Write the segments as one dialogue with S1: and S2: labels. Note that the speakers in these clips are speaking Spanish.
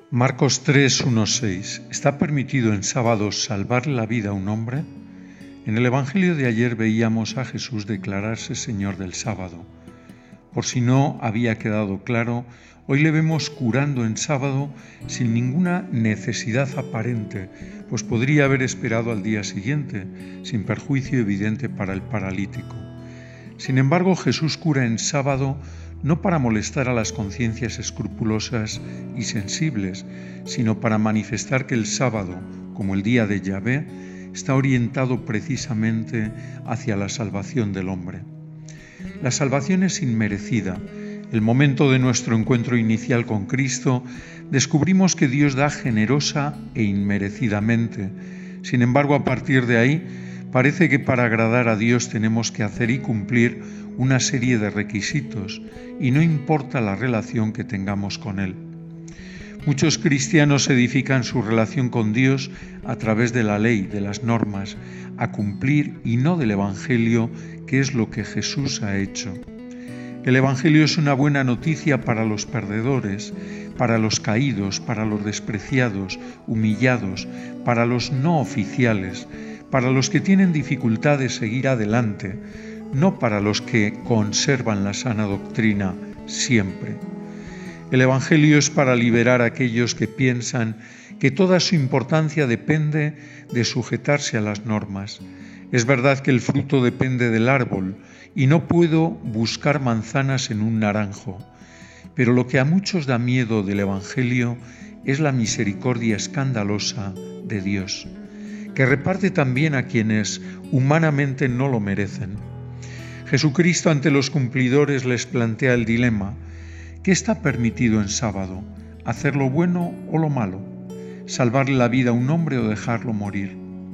S1: Marcos 3, 1, 6. ¿Está permitido en sábado salvarle la vida a un hombre? En el Evangelio de ayer veíamos a Jesús declararse Señor del sábado. Por si no había quedado claro, hoy le vemos curando en sábado sin ninguna necesidad aparente, pues podría haber esperado al día siguiente, sin perjuicio evidente para el paralítico. Sin embargo, Jesús cura en sábado no para molestar a las conciencias escrupulosas y sensibles, sino para manifestar que el sábado, como el día de Yahvé, está orientado precisamente hacia la salvación del hombre. La salvación es inmerecida. El momento de nuestro encuentro inicial con Cristo, descubrimos que Dios da generosa e inmerecidamente. Sin embargo, a partir de ahí, parece que para agradar a Dios tenemos que hacer y cumplir una serie de requisitos, y no importa la relación que tengamos con Él. Muchos cristianos edifican su relación con Dios a través de la ley, de las normas, a cumplir y no del Evangelio, que es lo que Jesús ha hecho. El Evangelio es una buena noticia para los perdedores, para los caídos, para los despreciados, humillados, para los no oficiales, para los que tienen dificultad de seguir adelante, no para los que conservan la sana doctrina siempre. El Evangelio es para liberar a aquellos que piensan que toda su importancia depende de sujetarse a las normas. Es verdad que el fruto depende del árbol y no puedo buscar manzanas en un naranjo, pero lo que a muchos da miedo del Evangelio es la misericordia escandalosa de Dios, que reparte también a quienes humanamente no lo merecen. Jesucristo ante los cumplidores les plantea el dilema: ¿qué está permitido en sábado? ¿Hacer lo bueno o lo malo? ¿Salvarle la vida a un hombre o dejarlo morir?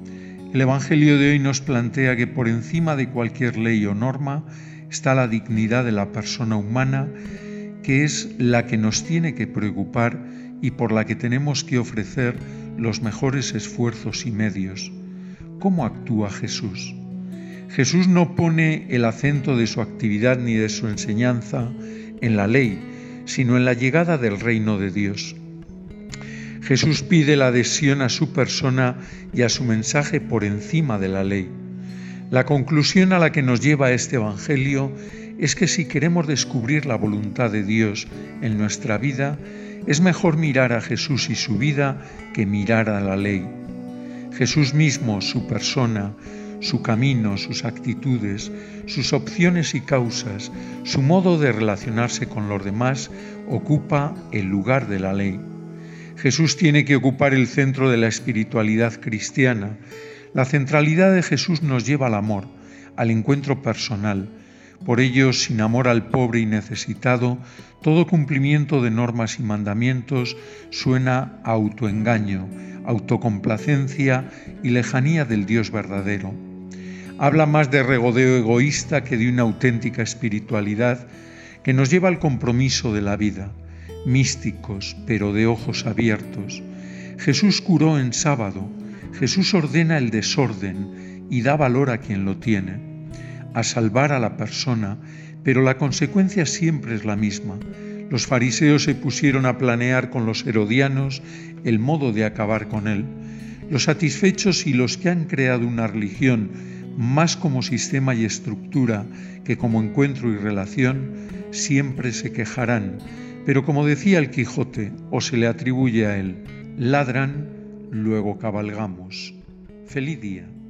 S1: El Evangelio de hoy nos plantea que por encima de cualquier ley o norma está la dignidad de la persona humana, que es la que nos tiene que preocupar y por la que tenemos que ofrecer los mejores esfuerzos y medios. ¿Cómo actúa Jesús? Jesús no pone el acento de su actividad ni de su enseñanza en la ley, sino en la llegada del reino de Dios. Jesús pide la adhesión a su persona y a su mensaje por encima de la ley. La conclusión a la que nos lleva este Evangelio es que si queremos descubrir la voluntad de Dios en nuestra vida, es mejor mirar a Jesús y su vida que mirar a la ley. Jesús mismo, su persona, su camino, sus actitudes, sus opciones y causas, su modo de relacionarse con los demás, ocupa el lugar de la ley. Jesús tiene que ocupar el centro de la espiritualidad cristiana. La centralidad de Jesús nos lleva al amor, al encuentro personal. Por ello, sin amor al pobre y necesitado, todo cumplimiento de normas y mandamientos suena a autoengaño, autocomplacencia y lejanía del Dios verdadero. Habla más de regodeo egoísta que de una auténtica espiritualidad que nos lleva al compromiso de la vida, místicos, pero de ojos abiertos. Jesús curó en sábado, Jesús ordena el desorden y da valor a quien lo tiene, a salvar a la persona, pero la consecuencia siempre es la misma. Los fariseos se pusieron a planear con los herodianos el modo de acabar con él. Los satisfechos y los que han creado una religión más como sistema y estructura que como encuentro y relación, siempre se quejarán, pero como decía el Quijote, o se le atribuye a él: ladran, luego cabalgamos. Feliz día.